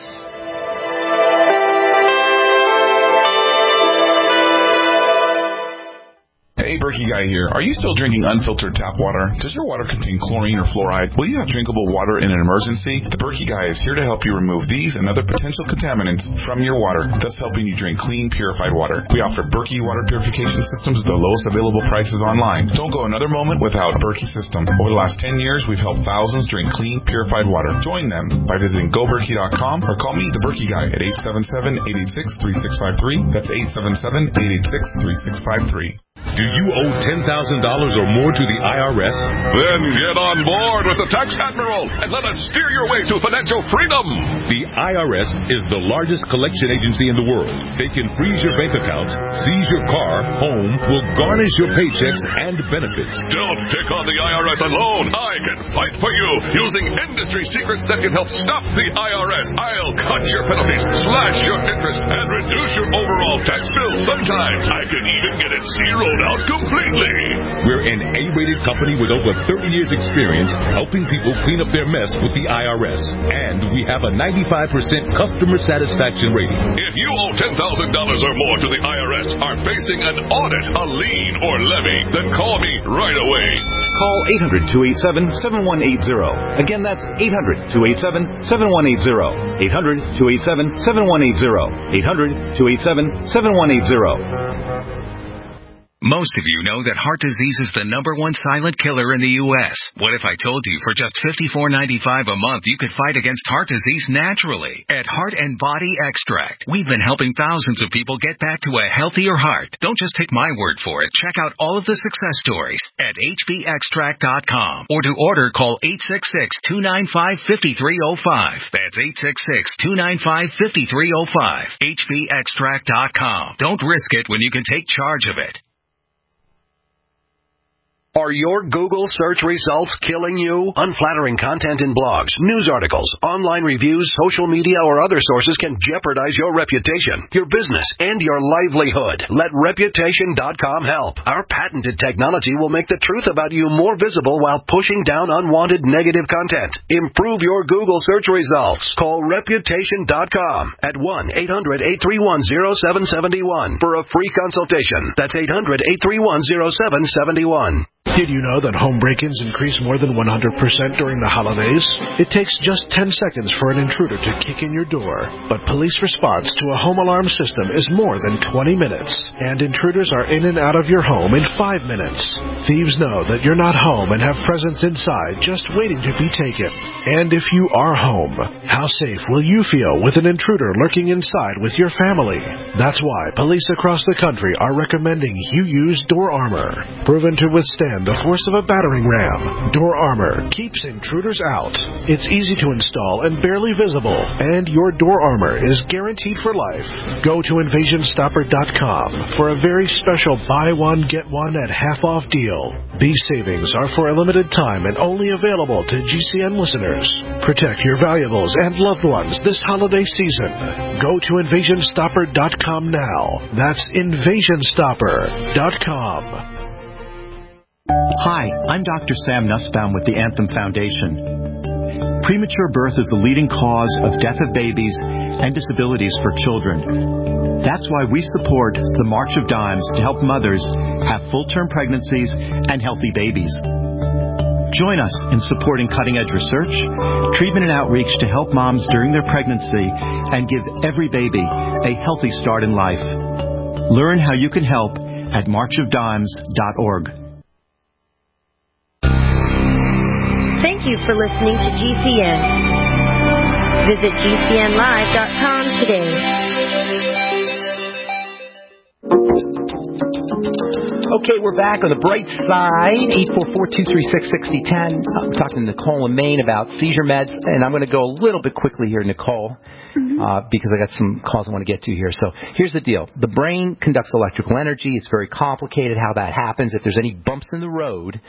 Hey, Berkey Guy here. Are you still drinking unfiltered tap water? Does your water contain chlorine or fluoride? Will you have drinkable water in an emergency? The Berkey Guy is here to help you remove these and other potential contaminants from your water, thus helping you drink clean, purified water. We offer Berkey water purification systems at the lowest available prices online. Don't go another moment without a Berkey system. Over the last 10 years, we've helped thousands drink clean, purified water. Join them by visiting goberkey.com or call me, the Berkey Guy, at 877-886-3653. That's 877-886-3653. Do you owe $10,000 or more to the IRS? Then get on board with the Tax Admiral and let us steer your way to financial freedom. The IRS is the largest collection agency in the world. They can freeze your bank accounts, seize your car, home, will garnish your paychecks and benefits. Don't pick on the IRS alone. I can fight for you using industry secrets that can help stop the IRS. I'll cut your penalties, slash your interest, and reduce your overall tax bill. Sometimes I can even get it zeroed out completely. We're an A-rated company with over 30 years experience helping people clean up their mess with the IRS. And we have a 95% customer satisfaction rating. If you owe $10,000 or more to the IRS, are facing an audit, a lien, or levy, then call me right away. Call 800-287-7180. Again, that's 800-287-7180. 800-287-7180. 800-287-7180. Most of you know that heart disease is the #1 silent killer in the U.S. What if I told you for just $54.95 a month you could fight against heart disease naturally? At Heart and Body Extract, we've been helping thousands of people get back to a healthier heart. Don't just take my word for it. Check out all of the success stories at hbextract.com. Or to order, call 866-295-5305. That's 866-295-5305. hbextract.com. Don't risk it when you can take charge of it. Are your Google search results killing you? Unflattering content in blogs, news articles, online reviews, social media, or other sources can jeopardize your reputation, your business, and your livelihood. Let Reputation.com help. Our patented technology will make the truth about you more visible while pushing down unwanted negative content. Improve your Google search results. Call Reputation.com at 1-800-831-0771 for a free consultation. That's 800-831-0771. Did you know that home break-ins increase more than 100% during the holidays? It takes just 10 seconds for an intruder to kick in your door, but police response to a home alarm system is more than 20 minutes, and intruders are in and out of your home in 5 minutes. Thieves know that you're not home and have presents inside just waiting to be taken. And if you are home, how safe will you feel with an intruder lurking inside with your family? That's why police across the country are recommending you use Door Armor. Proven to withstand the force of a battering ram, Door Armor keeps intruders out. It's easy to install and barely visible, and your Door Armor is guaranteed for life. Go to InvasionStopper.com for a very special buy one, get one at half-off deal. These savings are for a limited time and only available to GCN listeners. Protect your valuables and loved ones this holiday season. Go to InvasionStopper.com now. That's InvasionStopper.com. Hi, I'm Dr. Sam Nussbaum with the Anthem Foundation. Premature birth is the leading cause of death of babies and disabilities for children. That's why we support the March of Dimes to help mothers have full-term pregnancies and healthy babies. Join us in supporting cutting-edge research, treatment and outreach to help moms during their pregnancy and give every baby a healthy start in life. Learn how you can help at marchofdimes.org. Thank you for listening to GCN. Visit GCNlive.com today. Okay, we're back on the bright side, 844-236-6010. I'm talking to Nicole in Maine about seizure meds, and I'm going to go a little bit quickly here, Nicole, because I got some calls I want to get to here. So here's the deal. The brain conducts electrical energy. It's very complicated how that happens. If there's any bumps in the road,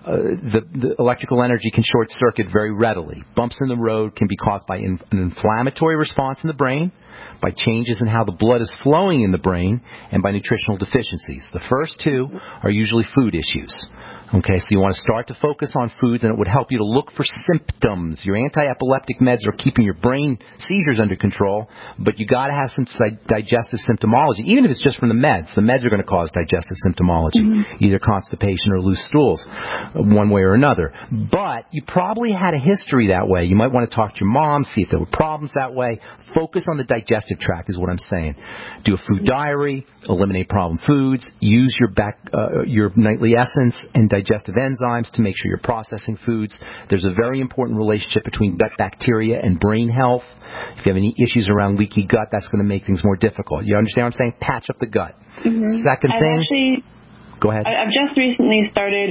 the electrical energy can short circuit very readily. Bumps in the road can be caused by an inflammatory response in the brain, by changes in how the blood is flowing in the brain, and by nutritional deficiencies. The first two are usually food issues. Okay, so you want to start to focus on foods, and it would help you to look for symptoms. Your anti-epileptic meds are keeping your brain seizures under control, but you got to have some digestive symptomology, even if it's just from the meds. The meds are going to cause digestive symptomology, either constipation or loose stools, one way or another. But you probably had a history that way. You might want to talk to your mom, see if there were problems that way. Focus on the digestive tract is what I'm saying. Do a food diary, eliminate problem foods, use your nightly essence and digestive enzymes to make sure you're processing foods. There's a very important relationship between gut bacteria and brain health. If you have any issues around leaky gut, that's going to make things more difficult. You understand what I'm saying? Patch up the gut. Second thing. Go ahead. I've just recently started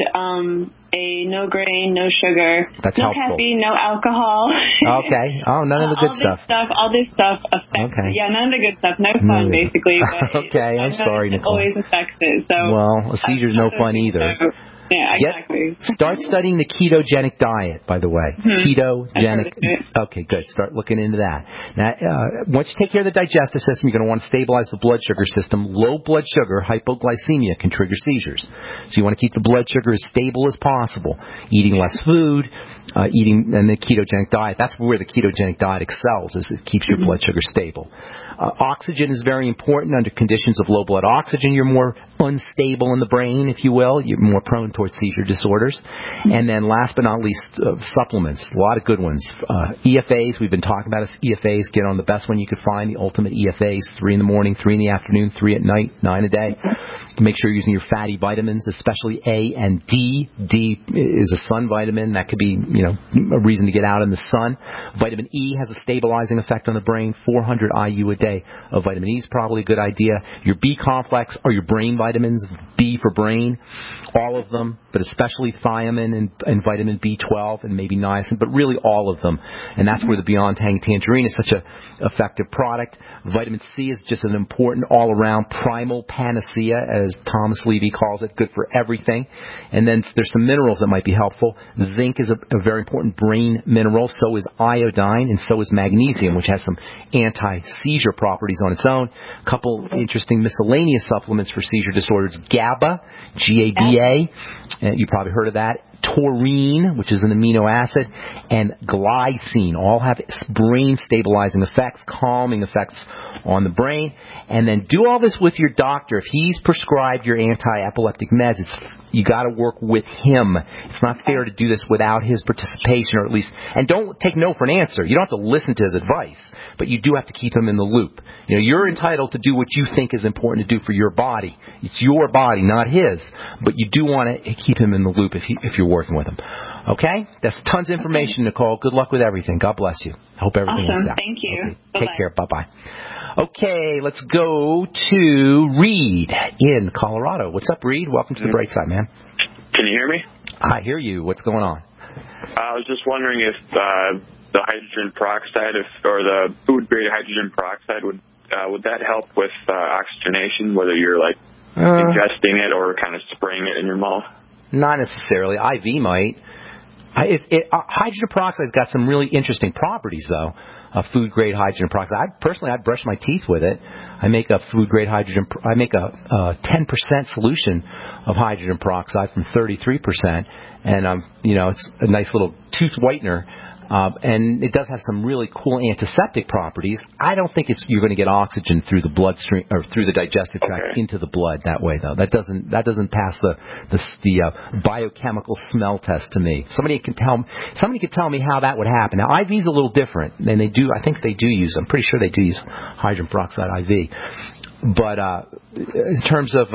a no grain, no sugar, That's no helpful. caffeine, no alcohol. Okay. Oh, none of the good stuff. All this stuff affects it. Yeah, none of the good stuff. No fun, basically. But okay, I'm sorry, Nicole. It always affects it. So well, a seizure's no fun either. Yeah, exactly. Start studying the ketogenic diet, by the way. Ketogenic. Okay, good. Start looking into that. Now, once you take care of the digestive system, you're going to want to stabilize the blood sugar system. Low blood sugar, hypoglycemia, can trigger seizures. So you want to keep the blood sugar as stable as possible. Eating less food, and the ketogenic diet. That's where the ketogenic diet excels, is it keeps your blood sugar stable. Oxygen is very important. Under conditions of low blood oxygen, you're more unstable in the brain, if you will. You're more prone towards seizure disorders. And then last but not least, supplements. A lot of good ones. EFAs, we've been talking about EFAs. Get on the best one you could find, the ultimate EFAs, 3 in the morning, 3 in the afternoon, 3 at night, 9 a day. Make sure you're using your fatty vitamins, especially A and D. D is a sun vitamin. That could be, a reason to get out in the sun. Vitamin E has a stabilizing effect on the brain. 400 IU a day of vitamin E is probably a good idea. Your B complex are your brain vitamins. B for brain, all of them, but especially thiamine and vitamin B12 and maybe niacin, but really all of them. And that's where the Beyond Tang Tangerine is such an effective product. Vitamin C is just an important all-around primal panacea, as as Thomas Levy calls it, good for everything. And then there's some minerals that might be helpful. Zinc is a very important brain mineral. So is iodine, and so is magnesium, which has some anti-seizure properties on its own. A couple interesting miscellaneous supplements for seizure disorders. GABA, G-A-B-A, you probably heard of that. Taurine, which is an amino acid, and glycine all have brain stabilizing effects, calming effects on the brain. And then do all this with your doctor. If he's prescribed your anti-epileptic meds, you got to work with him. It's not fair to do this without his participation, or at least, and don't take no for an answer. You don't have to listen to his advice, but you do have to keep him in the loop. You know, you're entitled to do what you think is important to do for your body. It's your body, not his, but you do want to keep him in the loop if you're working with him. Okay? That's tons of information, Nicole. Good luck with everything. God bless you. I hope everything works out. Thank you. Okay. Take care. Bye-bye. Okay, let's go to Reed in Colorado. What's up, Reed? Welcome to the Bright Side, man. Can you hear me? I hear you. What's going on? I was just wondering if the hydrogen peroxide, or the food-grade hydrogen peroxide, would that help with oxygenation, whether you're like ingesting it or kind of spraying it in your mouth? Not necessarily. IV might. Hydrogen peroxide's got some really interesting properties, though. Food-grade hydrogen peroxide. I'd brush my teeth with it. I make a food-grade hydrogen. I make a 10% solution of hydrogen peroxide from 33%, and it's a nice little tooth whitener. And it does have some really cool antiseptic properties. I don't think you're going to get oxygen through the bloodstream or through the digestive tract into the blood that way, though. That doesn't pass the biochemical smell test to me. Somebody could tell me how that would happen. Now, IV's a little different, and I'm pretty sure they do use hydrogen peroxide IV. But in terms of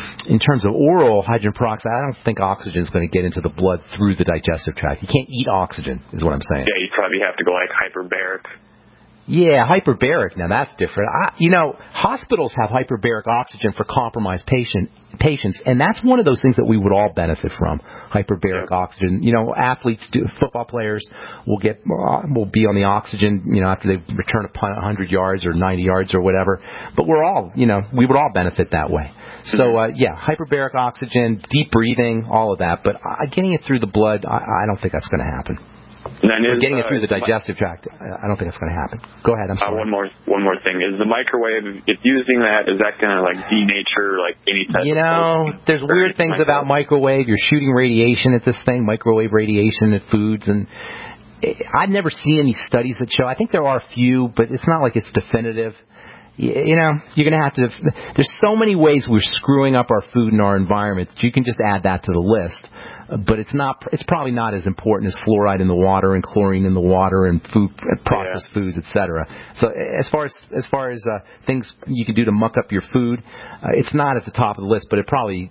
oral hydrogen peroxide, I don't think oxygen is going to get into the blood through the digestive tract. You can't eat oxygen, is what I'm saying. Yeah, you probably have to go like hyperbaric. Yeah, hyperbaric. Now that's different. Hospitals have hyperbaric oxygen for compromised patients, and that's one of those things that we would all benefit from. Hyperbaric oxygen. Athletes, football players will be on the oxygen, after they return a punt 100 yards or 90 yards or whatever. But we would all benefit that way. So hyperbaric oxygen, deep breathing, all of that. But getting it through the blood, I don't think that's going to happen. Getting it through the digestive tract, I don't think it's going to happen. Go ahead. I'm sorry. One more thing. Is the microwave, if using that, is that going to like denature like any type of there's weird things about microwave. You're shooting radiation at this thing, microwave radiation at foods, and I've never seen any studies that show. I think there are a few, but it's not like it's definitive. You're going to have to. There's so many ways we're screwing up our food and our environment that you can just add that to the list. But it's probably not as important as fluoride in the water and chlorine in the water and processed foods, etc. So as far as things you can do to muck up your food, it's not at the top of the list. But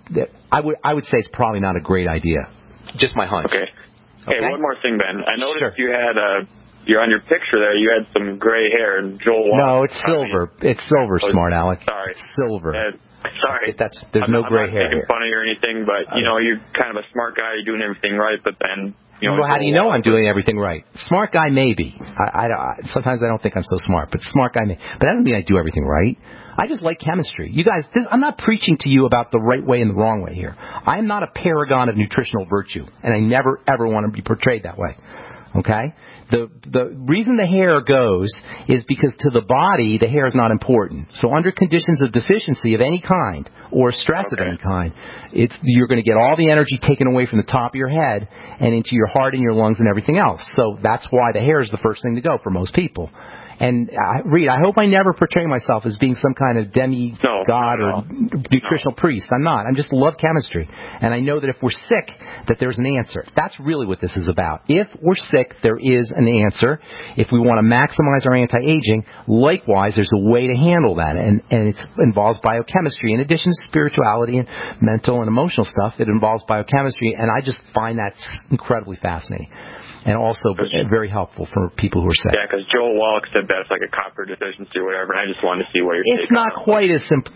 I would say it's probably not a great idea. Just my hunch. Okay. Hey, one more thing, Ben. I noticed you had you're on your picture there. You had some gray hair, and Joel. No, it's silver. It's silver, smart Alex. Sorry, it's silver. Sorry. There's no gray hair. I'm not making fun of you or anything, but you're kind of a smart guy. You're doing everything right, but then Well, how do you know I'm doing everything right? Smart guy, maybe. Sometimes I don't think I'm so smart, but smart guy, maybe. But that doesn't mean I do everything right. I just like chemistry. You guys, I'm not preaching to you about the right way and the wrong way here. I am not a paragon of nutritional virtue, and I never, ever want to be portrayed that way. Okay? The reason the hair goes is because to the body, the hair is not important. So under conditions of deficiency of any kind or stress of any kind, you're going to get all the energy taken away from the top of your head and into your heart and your lungs and everything else. So that's why the hair is the first thing to go for most people. And Reed, I hope I never portray myself as being some kind of demigod or nutritional priest. I'm not. I just love chemistry. And I know that if we're sick, that there's an answer. That's really what this is about. If we're sick, there is an answer. If we want to maximize our anti-aging, likewise, there's a way to handle that. And it involves biochemistry. In addition to spirituality and mental and emotional stuff, it involves biochemistry. And I just find that incredibly fascinating. And also very helpful for people who are sick. Yeah, because Joel Wallach said that's like a copper deficiency or whatever, and I just wanted to see what your take on it. It's not quite as simple.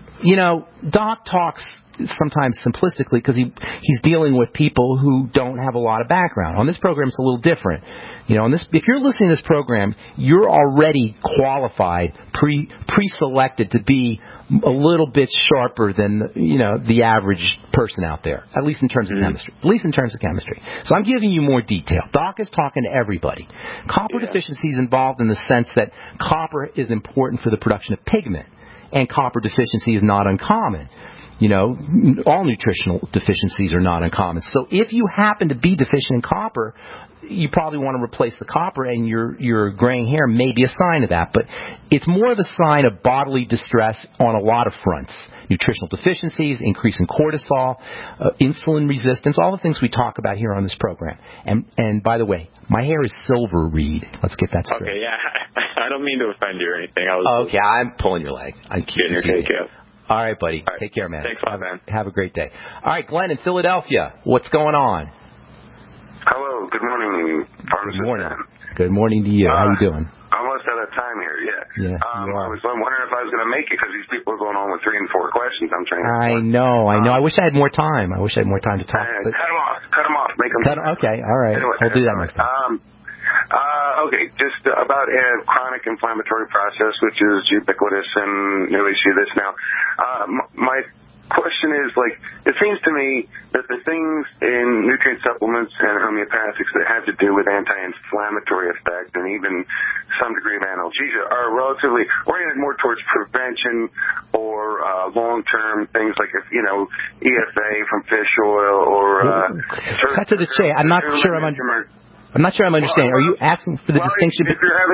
Doc talks sometimes simplistically because he's dealing with people who don't have a lot of background. On this program, it's a little different. If you're listening to this program, you're already qualified, pre-selected to be a little bit sharper than the average person out there, at least in terms of chemistry. At least in terms of chemistry. So I'm giving you more detail. Doc is talking to everybody. Copper deficiency is involved in the sense that copper is important for the production of pigment, and copper deficiency is not uncommon. All nutritional deficiencies are not uncommon. So if you happen to be deficient in copper, you probably want to replace the copper, and your graying hair may be a sign of that. But it's more of a sign of bodily distress on a lot of fronts. Nutritional deficiencies, increase in cortisol, insulin resistance, all the things we talk about here on this program. And by the way, my hair is silver, Reed. Let's get that straight. Okay, yeah. I don't mean to offend you or anything. Okay, I'm pulling your leg. I'm getting your cake out. All right, buddy. All right. Take care, man. Thanks a lot, man. Have a great day. All right, Glenn in Philadelphia. What's going on? Hello. Good morning, Pharmacist. Good morning. Good morning to you. How you doing? Almost out of time here, Yeah, I was wondering if I was going to make it because these people are going on with 3 and 4 questions. I'm trying to... I know. I wish I had more time. To talk. But... Cut them off. Make them... Okay, all right. We'll do that next time. Okay, just about chronic inflammatory process, which is ubiquitous, and we see this now. My question is, it seems to me that the things in nutrient supplements and homeopathics that have to do with anti-inflammatory effect and even some degree of analgesia are relatively oriented more towards prevention or long-term things like, EFA from fish oil or... Cut to the chase. I'm not sure I'm understanding. Are you asking for the distinction?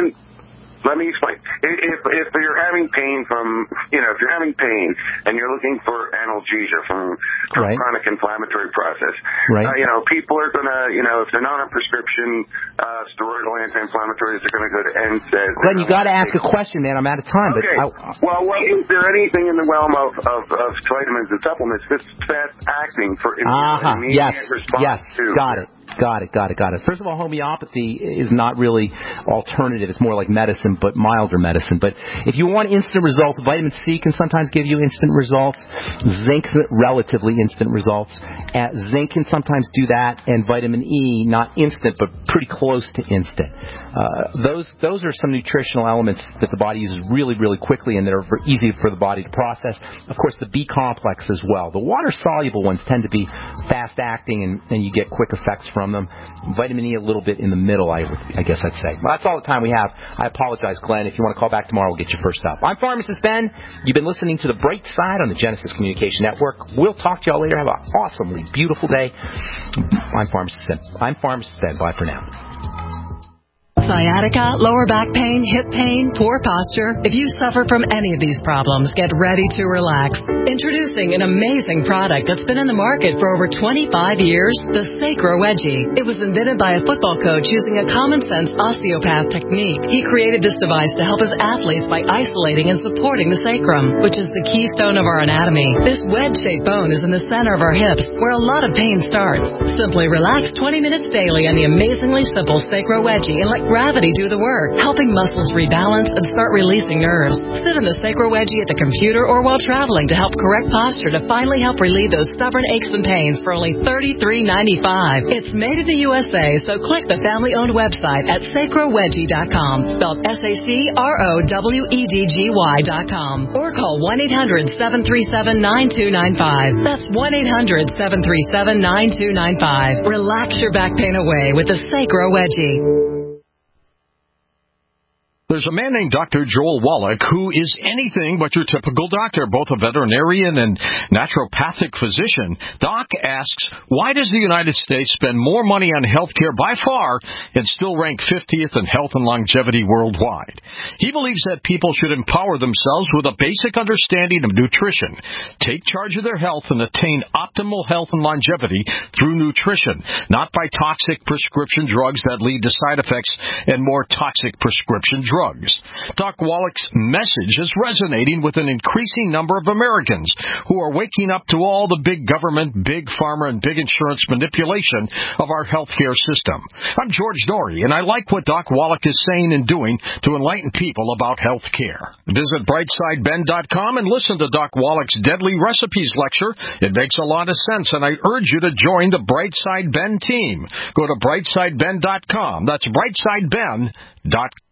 Let me explain. If you're having pain if you're having pain and you're looking for analgesia from chronic inflammatory process, people are going to, if they're not on prescription steroidal anti-inflammatories, they're going to go to NSAIDs. Glenn, you got to ask a question, man. I'm out of time. Okay. Well, is there anything in the realm of vitamins and supplements that's fast acting for immediate response to? Got it. First of all, homeopathy is not really alternative. It's more like medicine, but milder medicine. But if you want instant results, vitamin C can sometimes give you instant results. Zinc, relatively instant results. Zinc can sometimes do that, and vitamin E, not instant, but pretty close to instant. Those are some nutritional elements that the body uses really, really quickly, and that are easy for the body to process. Of course, the B complex as well. The water-soluble ones tend to be fast-acting, and you get quick effects from them. Vitamin E a little bit in the middle, I guess I'd say. Well, that's all the time we have. I apologize, Glenn. If you want to call back tomorrow, we'll get you first up. I'm Pharmacist Ben. You've been listening to The Bright Side on the Genesis Communication Network. We'll talk to y'all later. Have an awesomely beautiful day. I'm Pharmacist Ben. Bye for now. Sciatica, lower back pain, hip pain, poor posture. If you suffer from any of these problems, get ready to relax. Introducing an amazing product that's been in the market for over 25 years, the Sacro Wedgie. It was invented by a football coach using a common-sense osteopath technique. He created this device to help his athletes by isolating and supporting the sacrum, which is the keystone of our anatomy. This wedge-shaped bone is in the center of our hips, where a lot of pain starts. Simply relax 20 minutes daily on the amazingly simple Sacro Wedgie and let gravity do the work, helping muscles rebalance and start releasing nerves. Sit in the Sacro Wedgie at the computer or while traveling to help correct posture to finally help relieve those stubborn aches and pains for only $33.95. It's made in the USA, so click the family-owned website at sacrowedgie.com, spelled SACROWEDGY.com, or call 1-800-737-9295. That's 1-800-737-9295. Relax your back pain away with the Sacro Wedgie. There's a man named Dr. Joel Wallach who is anything but your typical doctor, both a veterinarian and naturopathic physician. Doc asks, why does the United States spend more money on health care by far and still rank 50th in health and longevity worldwide? He believes that people should empower themselves with a basic understanding of nutrition, take charge of their health, and attain optimal health and longevity through nutrition, not by toxic prescription drugs that lead to side effects and more toxic prescription drugs. Doc Wallach's message is resonating with an increasing number of Americans who are waking up to all the big government, big pharma, and big insurance manipulation of our healthcare system. I'm George Norrie, and I like what Doc Wallach is saying and doing to enlighten people about health care. Visit brightsideben.com and listen to Doc Wallach's Deadly Recipes lecture. It makes a lot of sense, and I urge you to join the Brightside Ben team. Go to brightsideben.com. That's brightsideben.com.